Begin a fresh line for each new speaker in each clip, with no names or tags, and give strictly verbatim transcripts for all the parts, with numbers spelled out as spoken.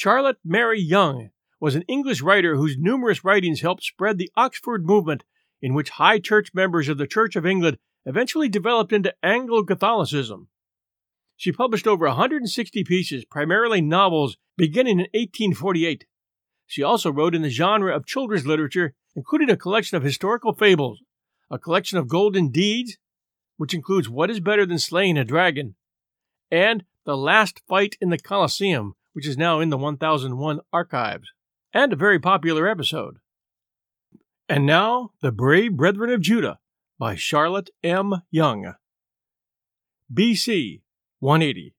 Charlotte Mary Yonge was an English writer whose numerous writings helped spread the Oxford movement, in which high church members of the Church of England eventually developed into Anglo-Catholicism. She published over one hundred sixty pieces, primarily novels, beginning in eighteen forty-eight. She also wrote in the genre of children's literature, including a collection of historical fables, a collection of golden deeds, which includes What is Better Than Slaying a Dragon, and The Last Fight in the Colosseum, which is now in the one thousand one archives, and a very popular episode. And now, The Brave Brethren of Judah by Charlotte M. Yonge. B C one eighty.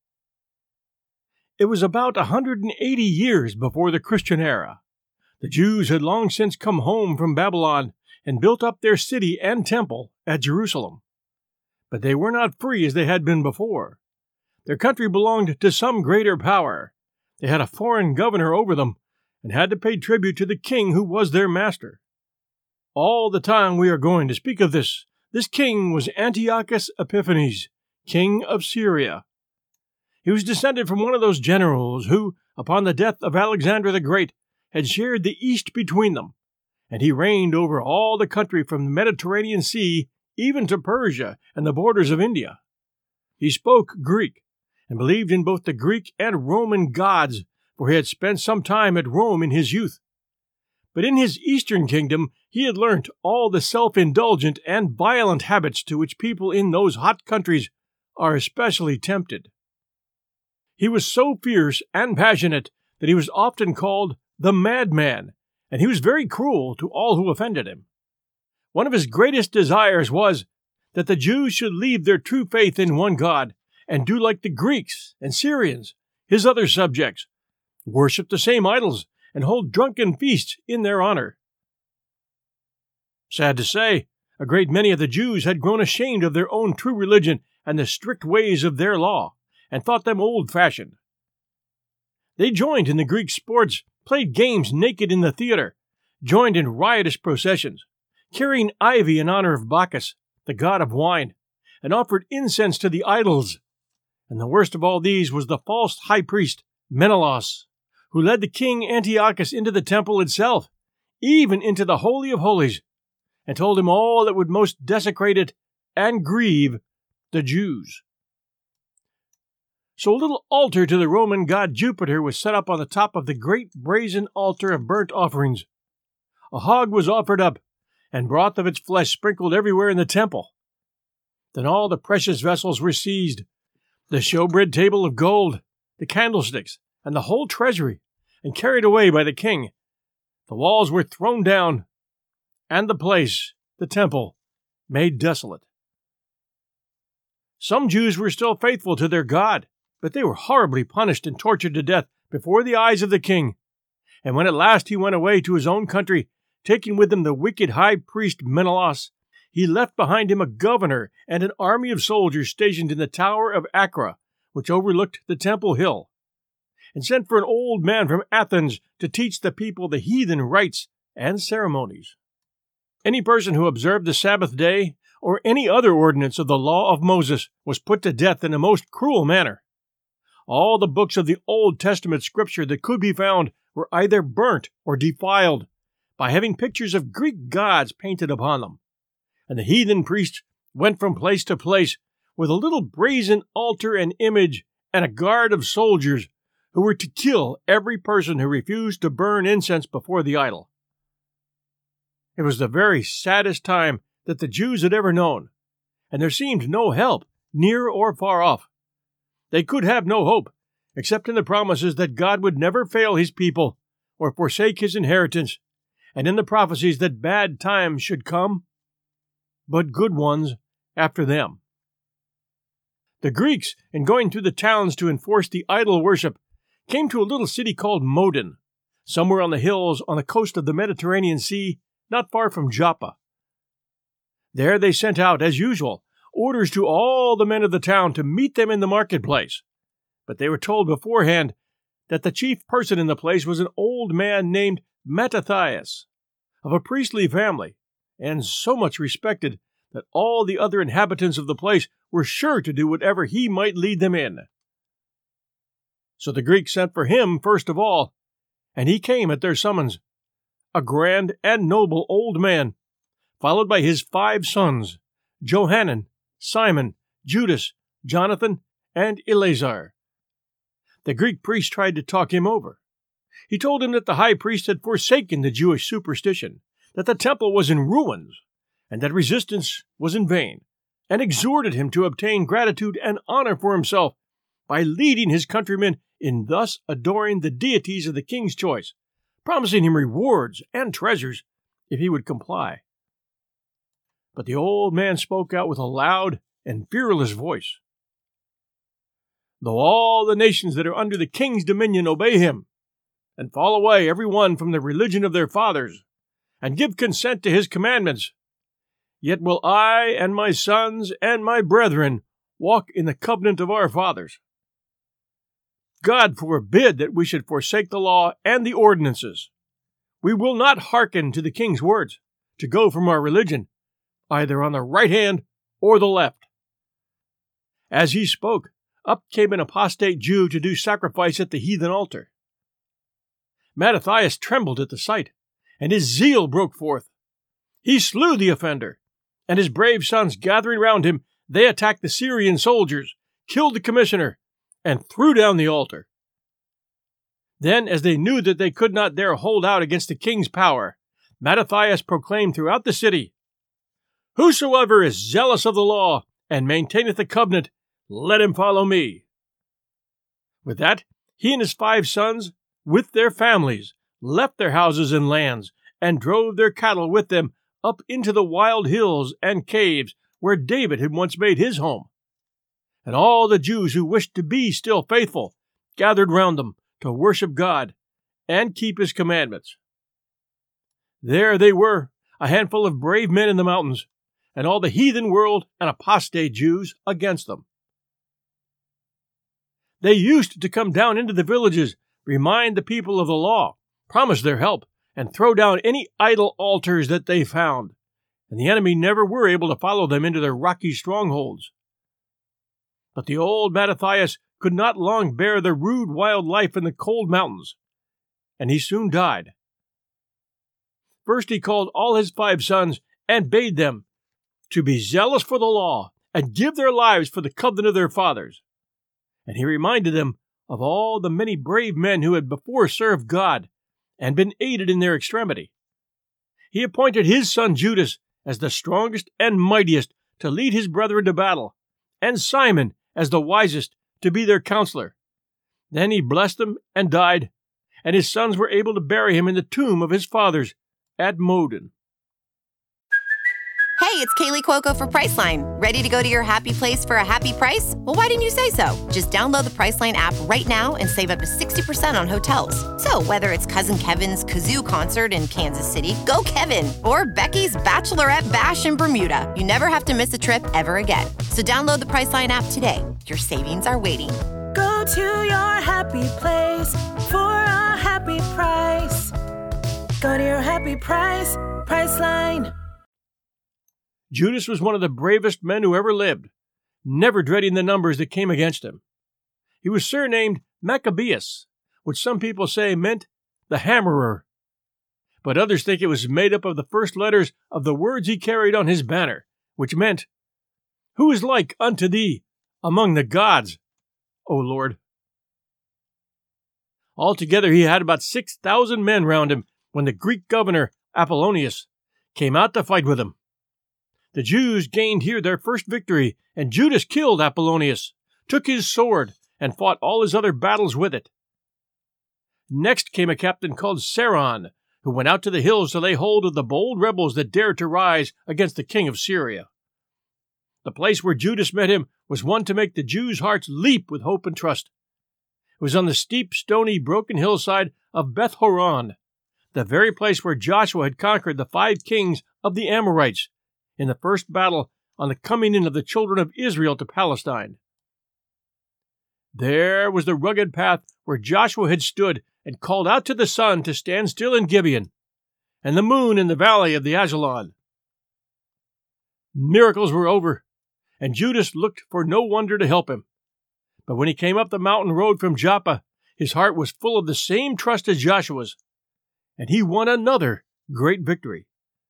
It was about one hundred eighty years before the Christian era. The Jews had long since come home from Babylon and built up their city and temple at Jerusalem. But they were not free as they had been before. Their country belonged to some greater power. They had a foreign governor over them and had to pay tribute to the king who was their master. All the time we are going to speak of this, this king was Antiochus Epiphanes, king of Syria. He was descended from one of those generals who, upon the death of Alexander the Great, had shared the East between them, and he reigned over all the country from the Mediterranean Sea even to Persia and the borders of India. He spoke Greek, and believed in both the Greek and Roman gods, for he had spent some time at Rome in his youth. But in his eastern kingdom he had learnt all the self-indulgent and violent habits to which people in those hot countries are especially tempted. He was so fierce and passionate that he was often called the madman, and he was very cruel to all who offended him. One of his greatest desires was that the Jews should leave their true faith in one God and do like the Greeks and Syrians, his other subjects, worship the same idols and hold drunken feasts in their honor. Sad to say, a great many of the Jews had grown ashamed of their own true religion and the strict ways of their law, and thought them old-fashioned. They joined in the Greek sports, played games naked in the theater, joined in riotous processions, carrying ivy in honor of Bacchus, the god of wine, and offered incense to the idols. And the worst of all these was the false high priest, Menelaus, who led the king Antiochus into the temple itself, even into the Holy of Holies, and told him all that would most desecrate it and grieve the Jews. So a little altar to the Roman god Jupiter was set up on the top of the great brazen altar of burnt offerings. A hog was offered up, and broth of its flesh sprinkled everywhere in the temple. Then all the precious vessels were seized, the showbread table of gold, the candlesticks, and the whole treasury, and carried away by the king. The walls were thrown down, and the place, the temple, made desolate. Some Jews were still faithful to their God, but they were horribly punished and tortured to death before the eyes of the king. And when at last he went away to his own country, taking with him the wicked high priest Menelaus, he left behind him a governor and an army of soldiers stationed in the tower of Acra, which overlooked the Temple Hill, and sent for an old man from Athens to teach the people the heathen rites and ceremonies. Any person who observed the Sabbath day or any other ordinance of the law of Moses was put to death in a most cruel manner. All the books of the Old Testament scripture that could be found were either burnt or defiled by having pictures of Greek gods painted upon them, and the heathen priests went from place to place with a little brazen altar and image and a guard of soldiers who were to kill every person who refused to burn incense before the idol. It was the very saddest time that the Jews had ever known, and there seemed no help, near or far off. They could have no hope, except in the promises that God would never fail his people or forsake his inheritance, and in the prophecies that bad times should come, but good ones after them. The Greeks, in going through the towns to enforce the idol worship, came to a little city called Modin, somewhere on the hills on the coast of the Mediterranean Sea, not far from Joppa. There they sent out, as usual, orders to all the men of the town to meet them in the marketplace, but they were told beforehand that the chief person in the place was an old man named Mattathias, of a priestly family, and so much respected that all the other inhabitants of the place were sure to do whatever he might lead them in. So the Greeks sent for him first of all, and he came at their summons, a grand and noble old man, followed by his five sons, Johanan, Simon, Judas, Jonathan, and Eleazar. The Greek priest tried to talk him over. He told him that the high priest had forsaken the Jewish superstition, that the temple was in ruins, and that resistance was in vain, and exhorted him to obtain gratitude and honor for himself by leading his countrymen in thus adoring the deities of the king's choice, promising him rewards and treasures if he would comply. But the old man spoke out with a loud and fearless voice. Though all the nations that are under the king's dominion obey him, and fall away every one from the religion of their fathers, and give consent to his commandments, yet will I and my sons and my brethren walk in the covenant of our fathers. God forbid that we should forsake the law and the ordinances. We will not hearken to the king's words to go from our religion, either on the right hand or the left. As he spoke, up came an apostate Jew to do sacrifice at the heathen altar. Mattathias trembled at the sight, and his zeal broke forth. He slew the offender, and his brave sons gathering round him, they attacked the Syrian soldiers, killed the commissioner, and threw down the altar. Then, as they knew that they could not dare hold out against the king's power, Mattathias proclaimed throughout the city, "Whosoever is zealous of the law and maintaineth the covenant, let him follow me." With that, he and his five sons, with their families, left their houses and lands, and drove their cattle with them up into the wild hills and caves where David had once made his home. And all the Jews who wished to be still faithful gathered round them to worship God and keep his commandments. There they were, a handful of brave men in the mountains, and all the heathen world and apostate Jews against them. They used to come down into the villages, remind the people of the law, promise their help, and throw down any idol altars that they found, and the enemy never were able to follow them into their rocky strongholds. But the old Mattathias could not long bear the rude wild life in the cold mountains, and he soon died. First he called all his five sons and bade them to be zealous for the law and give their lives for the covenant of their fathers. And he reminded them of all the many brave men who had before served God and been aided in their extremity. He appointed his son Judas as the strongest and mightiest to lead his brethren to battle, and Simon as the wisest to be their counselor. Then he blessed them and died, and his sons were able to bury him in the tomb of his fathers at Modin.
Hey, it's Kaylee Cuoco for Priceline. Ready to go to your happy place for a happy price? Well, why didn't you say so? Just download the Priceline app right now and save up to sixty percent on hotels. So whether it's Cousin Kevin's Kazoo Concert in Kansas City, go Kevin, or Becky's Bachelorette Bash in Bermuda, you never have to miss a trip ever again. So download the Priceline app today. Your savings are waiting.
Go to your happy place for a happy price. Go to your happy price, Priceline.
Judas was one of the bravest men who ever lived, never dreading the numbers that came against him. He was surnamed Maccabeus, which some people say meant the hammerer, but others think it was made up of the first letters of the words he carried on his banner, which meant, "Who is like unto thee among the gods, O Lord?" Altogether he had about six thousand men round him when the Greek governor Apollonius came out to fight with him. The Jews gained here their first victory, and Judas killed Apollonius, took his sword, and fought all his other battles with it. Next came a captain called Seron, who went out to the hills to lay hold of the bold rebels that dared to rise against the king of Syria. The place where Judas met him was one to make the Jews' hearts leap with hope and trust. It was on the steep, stony, broken hillside of Beth Horon, the very place where Joshua had conquered the five kings of the Amorites in the first battle on the coming in of the children of Israel to Palestine. There was the rugged path where Joshua had stood and called out to the sun to stand still in Gibeon, and the moon in the valley of the Ajalon. Miracles were over, and Judas looked for no wonder to help him. But when he came up the mountain road from Joppa, his heart was full of the same trust as Joshua's, and he won another great victory.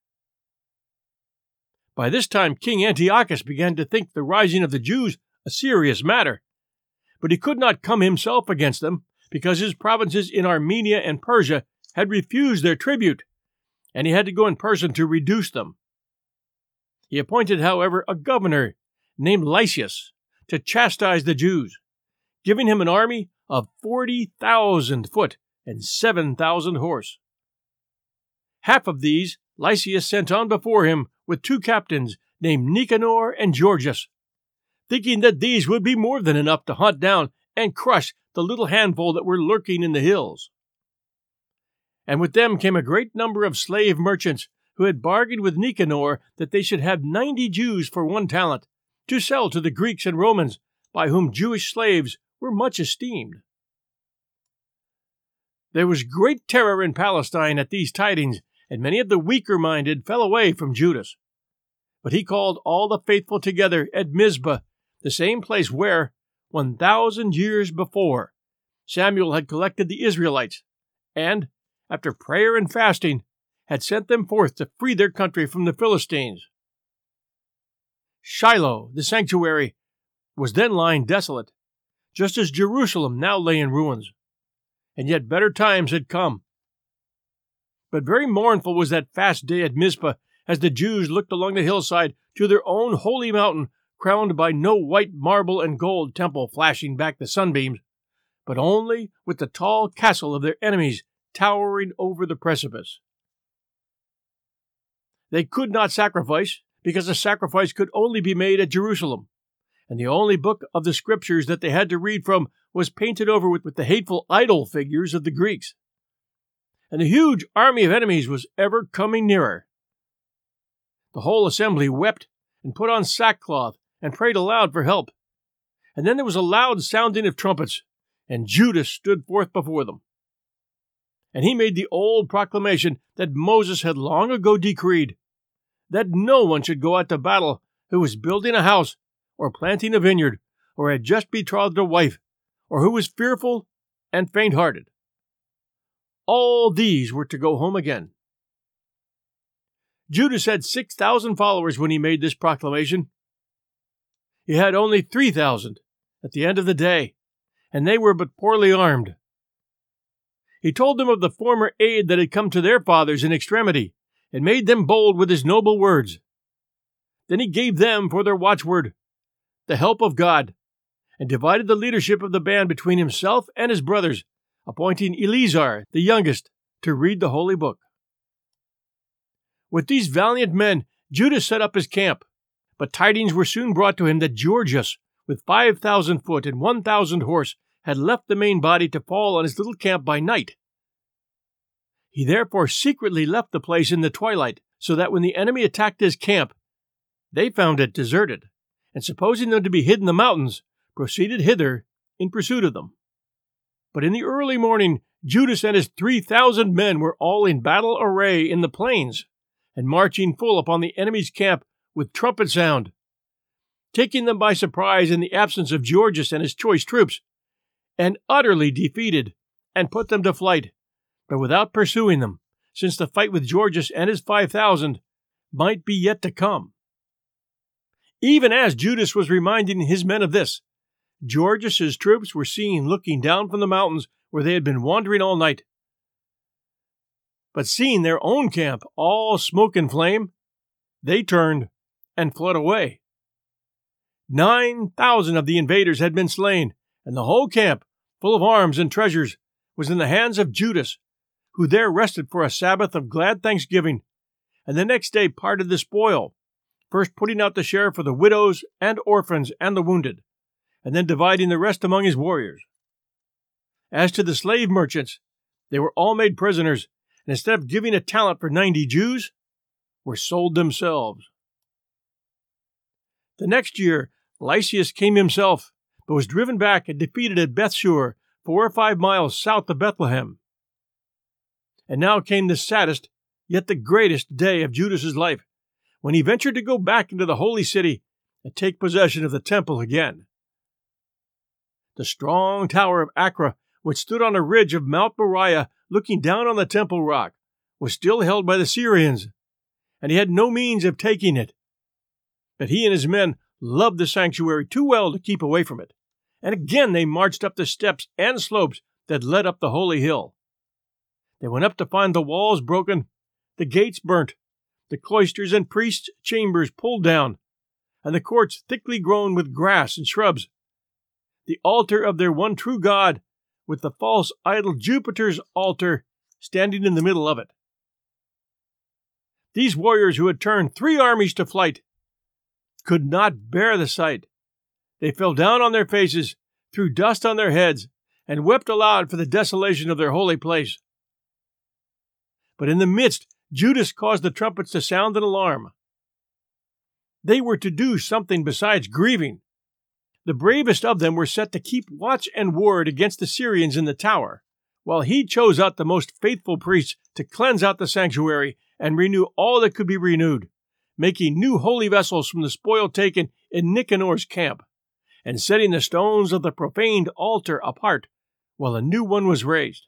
By this time, King Antiochus began to think the rising of the Jews a serious matter, but he could not come himself against them because his provinces in Armenia and Persia had refused their tribute, and he had to go in person to reduce them. He appointed, however, a governor named Lysias to chastise the Jews, giving him an army of forty thousand foot and seven thousand horse. Half of these Lysias sent on before him with two captains named Nicanor and Georgius, thinking that these would be more than enough to hunt down and crush the little handful that were lurking in the hills. And with them came a great number of slave merchants who had bargained with Nicanor that they should have ninety Jews for one talent, to sell to the Greeks and Romans, by whom Jewish slaves were much esteemed. There was great terror in Palestine at these tidings, and many of the weaker-minded fell away from Judas. But he called all the faithful together at Mizpah, the same place where, one thousand years before, Samuel had collected the Israelites, and, after prayer and fasting, had sent them forth to free their country from the Philistines. Shiloh, the sanctuary, was then lying desolate, just as Jerusalem now lay in ruins, and yet better times had come. But very mournful was that fast day at Mizpah, as the Jews looked along the hillside to their own holy mountain, crowned by no white marble and gold temple flashing back the sunbeams, but only with the tall castle of their enemies towering over the precipice. They could not sacrifice, because a sacrifice could only be made at Jerusalem, and the only book of the Scriptures that they had to read from was painted over with, with the hateful idol figures of the Greeks. And the huge army of enemies was ever coming nearer. The whole assembly wept and put on sackcloth and prayed aloud for help. And then there was a loud sounding of trumpets, and Judas stood forth before them. And he made the old proclamation that Moses had long ago decreed, that no one should go out to battle who was building a house, or planting a vineyard, or had just betrothed a wife, or who was fearful and faint-hearted. All these were to go home again. Judas had six thousand followers when he made this proclamation. He had only three thousand at the end of the day, and they were but poorly armed. He told them of the former aid that had come to their fathers in extremity, and made them bold with his noble words. Then he gave them for their watchword, the help of God, and divided the leadership of the band between himself and his brothers, appointing Eleazar, the youngest, to read the holy book. With these valiant men, Judas set up his camp, but tidings were soon brought to him that Georgius, with five thousand foot and one thousand horse, had left the main body to fall on his little camp by night. He therefore secretly left the place in the twilight, so that when the enemy attacked his camp, they found it deserted, and supposing them to be hid in the mountains, proceeded hither in pursuit of them. But in the early morning, Judas and his three thousand men were all in battle array in the plains, and marching full upon the enemy's camp with trumpet sound, taking them by surprise in the absence of Georgius and his choice troops, and utterly defeated, and put them to flight, but without pursuing them, since the fight with Georgius and his five thousand might be yet to come. Even as Judas was reminding his men of this, Georgius's troops were seen looking down from the mountains where they had been wandering all night. But seeing their own camp all smoke and flame, they turned and fled away. Nine thousand of the invaders had been slain, and the whole camp, full of arms and treasures, was in the hands of Judas, who there rested for a Sabbath of glad thanksgiving, and the next day parted the spoil, first putting out the share for the widows and orphans and the wounded, and then dividing the rest among his warriors. As to the slave merchants, they were all made prisoners, and instead of giving a talent for ninety Jews, were sold themselves. The next year, Lysias came himself, but was driven back and defeated at Bethsur, four or five miles south of Bethlehem. And now came the saddest, yet the greatest day of Judas's life, when he ventured to go back into the holy city and take possession of the temple again. The strong tower of Acra which stood on a ridge of Mount Moriah looking down on the Temple Rock, was still held by the Syrians, and he had no means of taking it. But he and his men loved the sanctuary too well to keep away from it, and again they marched up the steps and slopes that led up the holy hill. They went up to find the walls broken, the gates burnt, the cloisters and priests' chambers pulled down, and the courts thickly grown with grass and shrubs, the altar of their one true God, with the false idol Jupiter's altar standing in the middle of it. These warriors who had turned three armies to flight could not bear the sight. They fell down on their faces, threw dust on their heads, and wept aloud for the desolation of their holy place. But in the midst, Judas caused the trumpets to sound an alarm. They were to do something besides grieving. The bravest of them were set to keep watch and ward against the Syrians in the tower, while he chose out the most faithful priests to cleanse out the sanctuary and renew all that could be renewed, making new holy vessels from the spoil taken in Nicanor's camp, and setting the stones of the profaned altar apart while a new one was raised.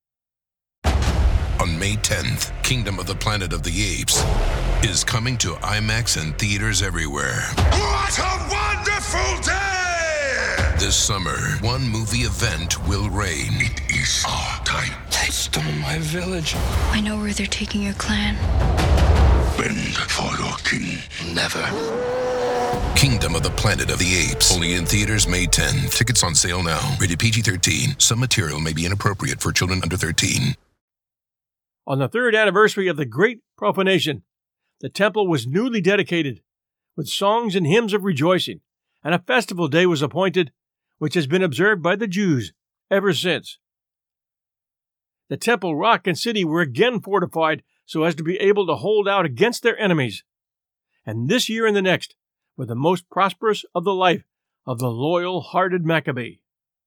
On May tenth, Kingdom of the Planet of the Apes is coming to IMAX and theaters everywhere.
What a wonderful day!
This summer, one movie event will reign.
It is our time.
They stole my village.
I know where they're taking your clan.
Bend for your king.
Never.
Kingdom of the Planet of the Apes. Only in theaters May tenth. Tickets on sale now. Rated P G thirteen. Some material may be inappropriate for children under thirteen.
On the third anniversary of the Great Profanation, the temple was newly dedicated, with songs and hymns of rejoicing, and a festival day was appointed, which has been observed by the Jews ever since. The Temple Rock and city were again fortified so as to be able to hold out against their enemies, and this year and the next were the most prosperous of the life of the loyal-hearted Maccabee.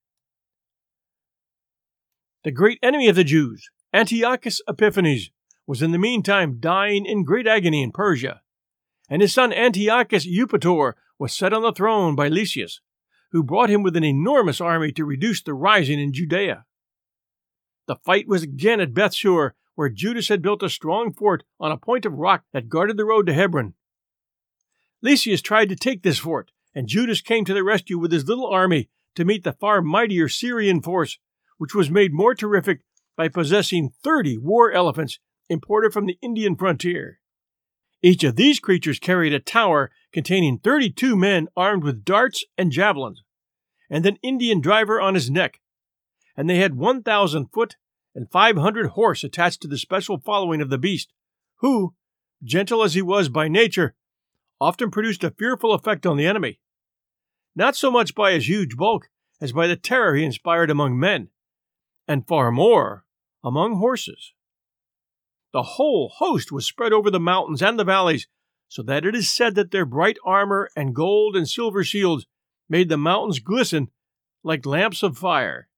The great enemy of the Jews, Antiochus Epiphanes, was in the meantime dying in great agony in Persia, and his son Antiochus Eupator was set on the throne by Lysias, who brought him with an enormous army to reduce the rising in Judea. The fight was again at Bethsur, where Judas had built a strong fort on a point of rock that guarded the road to Hebron. Lysias tried to take this fort, and Judas came to the rescue with his little army to meet the far mightier Syrian force, which was made more terrific by possessing thirty war elephants imported from the Indian frontier. Each of these creatures carried a tower containing thirty-two men armed with darts and javelins, and an Indian driver on his neck, and they had one thousand foot and five hundred horse attached to the special following of the beast, who, gentle as he was by nature, often produced a fearful effect on the enemy, not so much by his huge bulk as by the terror he inspired among men, and far more among horses. The whole host was spread over the mountains and the valleys, so that it is said that their bright armor and gold and silver shields made the mountains glisten like lamps of fire.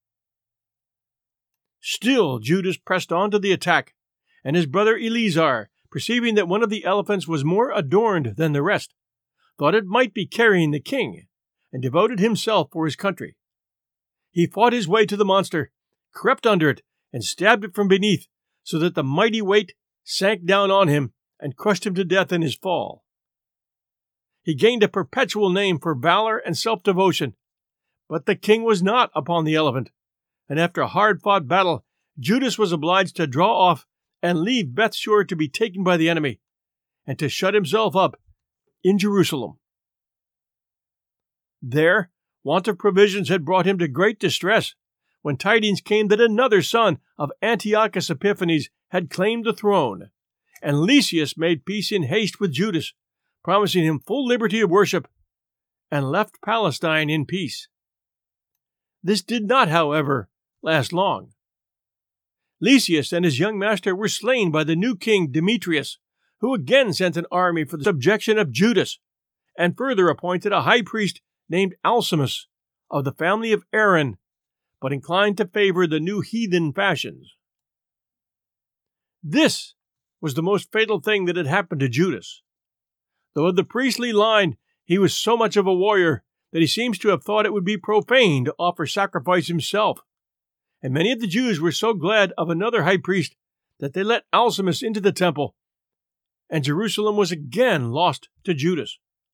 Still Judas pressed on to the attack, and his brother Eleazar, perceiving that one of the elephants was more adorned than the rest, thought it might be carrying the king, and devoted himself for his country. He fought his way to the monster, crept under it, and stabbed it from beneath, so that the mighty weight sank down on him and crushed him to death in his fall. He gained a perpetual name for valor and self-devotion, but the king was not upon the elephant, and after a hard-fought battle, Judas was obliged to draw off and leave Bethsur to be taken by the enemy, and to shut himself up in Jerusalem. There, want of provisions had brought him to great distress, when tidings came that another son of Antiochus Epiphanes had claimed the throne, and Lysias made peace in haste with Judas, promising him full liberty of worship, and left Palestine in peace. This did not, however, last long. Lysias and his young master were slain by the new king Demetrius, who again sent an army for the subjection of Judas, and further appointed a high priest named Alcimus, of the family of Aaron, but inclined to favor the new heathen fashions. This was the most fatal thing that had happened to Judas. Though of the priestly line, he was so much of a warrior that he seems to have thought it would be profane to offer sacrifice himself, And many of the Jews were so glad of another high priest that they let Alcimus into the temple, and Jerusalem was again lost to Judas.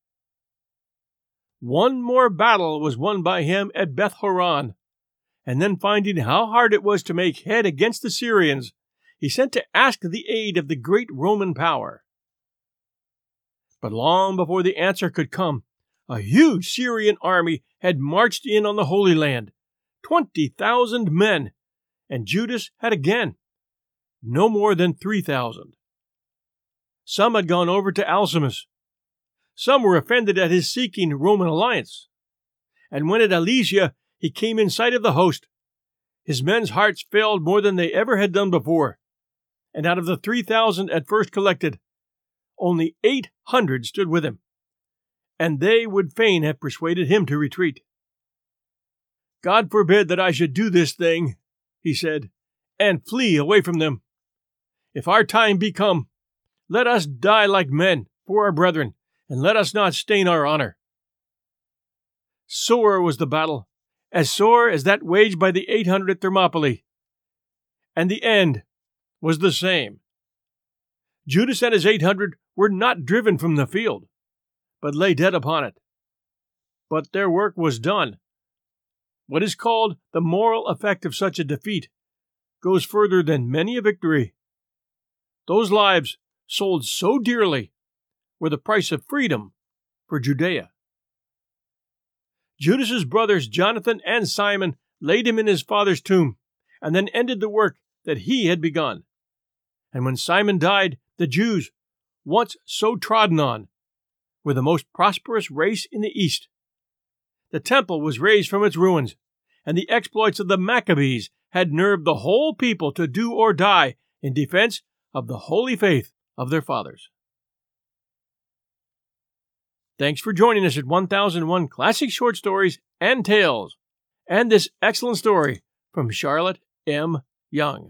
One more battle was won by him at Beth Horon, and then finding how hard it was to make head against the Syrians, he sent to ask the aid of the great Roman power. But long before the answer could come, a huge Syrian army had marched in on the Holy Land, twenty thousand men, and Judas had again no more than three thousand. Some had gone over to Alcimus. Some were offended at his seeking Roman alliance. And when at Alesia he came in sight of the host, his men's hearts failed more than they ever had done before, and out of the three thousand at first collected, only eight hundred stood with him, and they would fain have persuaded him to retreat. "God forbid that I should do this thing," he said, "and flee away from them. If our time be come, let us die like men for our brethren, and let us not stain our honor." Sore was the battle, as sore as that waged by the eight hundred at Thermopylae, and the end was the same. Judas and his eight hundred were not driven from the field, but lay dead upon it. But their work was done. What is called the moral effect of such a defeat goes further than many a victory. Those lives, sold so dearly, were the price of freedom for Judea. Judas's brothers Jonathan and Simon laid him in his father's tomb, and then ended the work that he had begun. And when Simon died, the Jews, once so trodden on, were the most prosperous race in the East. The temple was raised from its ruins, and the exploits of the Maccabees had nerved the whole people to do or die in defense of the holy faith of their fathers. Thanks for joining us at one thousand one Classic Short Stories and Tales, and this excellent story from Charlotte M. Young.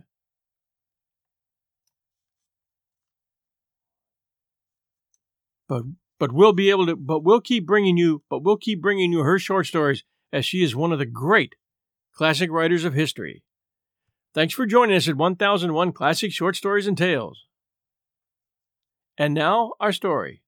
But but we'll be able to. But we'll keep bringing you. But we'll keep bringing you her short stories, as she is one of the great classic writers of history. Thanks for joining us at one thousand one Classic Short Stories and Tales. And now our story.